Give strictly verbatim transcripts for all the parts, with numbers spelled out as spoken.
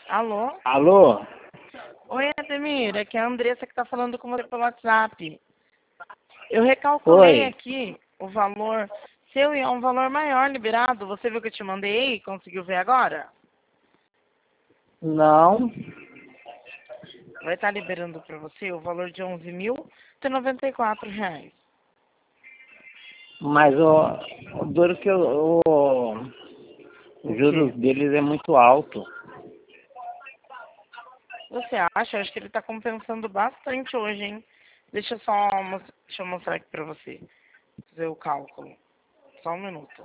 Alô? Alô? Oi, Ademir. Aqui é a Andressa que está falando com você pelo WhatsApp. Eu recalculei Oi. aqui o valor seu e é um valor maior liberado. Você viu que eu te mandei? Conseguiu ver agora? Não, Vai estar liberando para você o valor de onze mil e noventa e quatro reais. mas o, o duro que o, o O os quê? juros deles é muito alto. Você acha? Eu acho que ele está compensando bastante hoje, hein? Deixa eu só mos- deixa eu mostrar aqui para você. Fazer o cálculo. Só um minuto.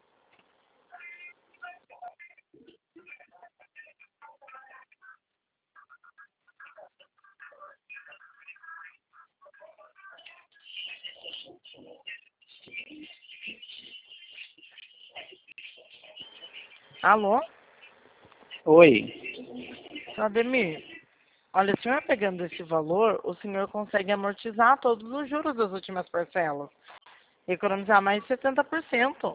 Alô? Oi. Seu Ademir, olha, o senhor pegando esse valor, o senhor consegue amortizar todos os juros das últimas parcelas. Economizar mais de setenta por cento.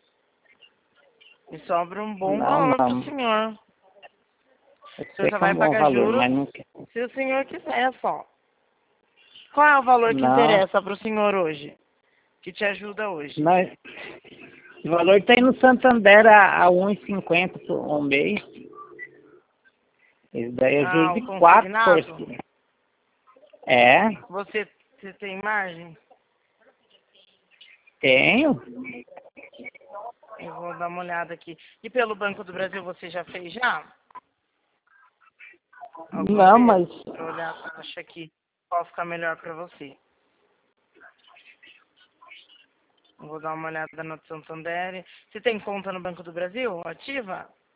E sobra um bom Não, valor para o não. senhor. Eu O senhor sei só que é vai um bom pagar valor, juros mas não quer. se o senhor quiser só. Qual é o valor que Não, interessa para o senhor hoje? Que te ajuda hoje? nós, o valor está aí no Santander a, a um e cinquenta por um mês. Esse daí é juros Ah, o de quatro por consignado? cento. É, Você, você tem margem? tenho. Eu vou dar uma olhada aqui. E pelo Banco do Brasil você já fez já? Alguma Não, vez? mas Para olhar a taxa aqui. Qual ficar melhor para você? Eu vou dar uma olhada no Santander. Você tem conta no Banco do Brasil? Ativa?